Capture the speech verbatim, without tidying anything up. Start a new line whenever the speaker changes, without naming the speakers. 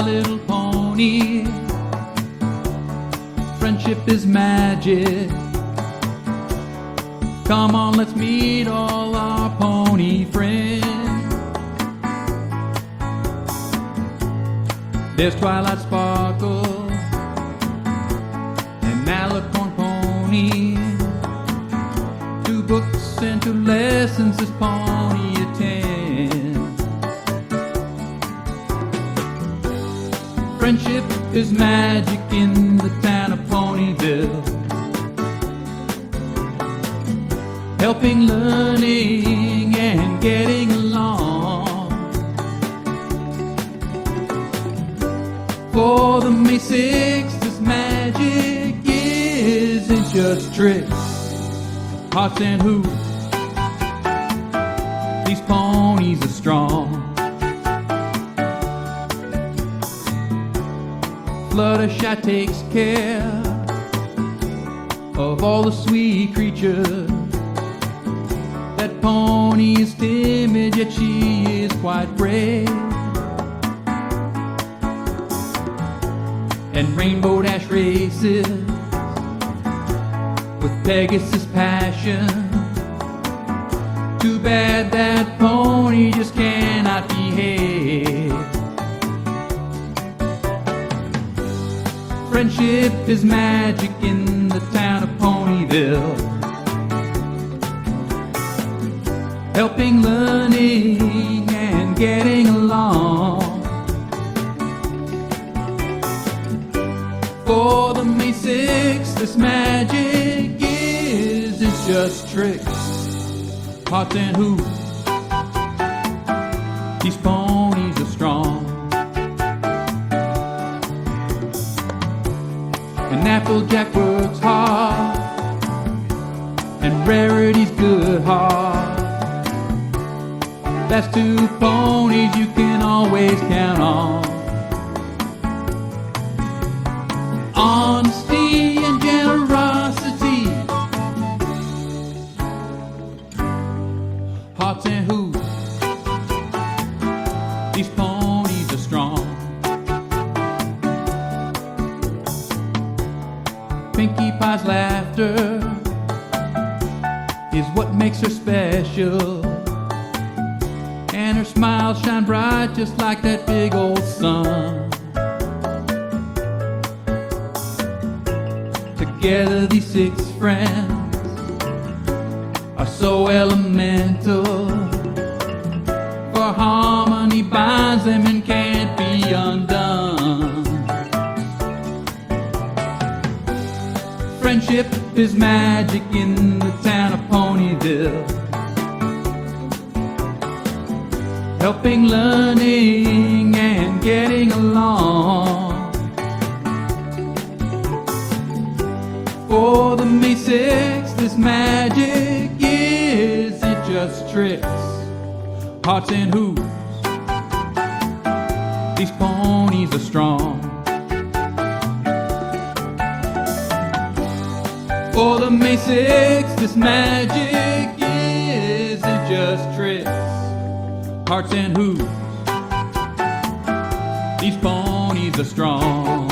Little Pony. Friendship is magic. Come on, let's meet all our pony friends. There's Twilight Sparkle and Malicorn Pony. Two books and two lessons this pony attends. Friendship is magic in the town of Ponyville, helping, learning, and getting along. For the May sixth, this magic isn't just tricks, hearts and hooves. These ponies are strong. Fluttershy takes care of all the sweet creatures. That pony is timid, yet she is quite brave. And Rainbow Dash races with Pegasus passion. Too bad that pony just cannot behave. Friendship is magic in the town of Ponyville, helping, learning, and getting along. For the May sixth, this magic isn't just tricks, hearts and hooves. These ponies are strong. And Applejack works hard, and Rarity's good heart. That's two ponies you can always count on. Honesty and generosity, hearts and hooves. These ponies are strong. Pinkie Pie's laughter is what makes her special, and her smile shine bright just like that big old sun. Together these six friends are so elemental, for harmony binds them and can't be undone. Friendship is magic in the town of Ponyville, helping, learning, and getting along. For the May sixth, this magic isn't just tricks, hearts and hooves. These ponies are strong. For the May sixth, this magic isn't just tricks, hearts and hooves. These ponies are strong.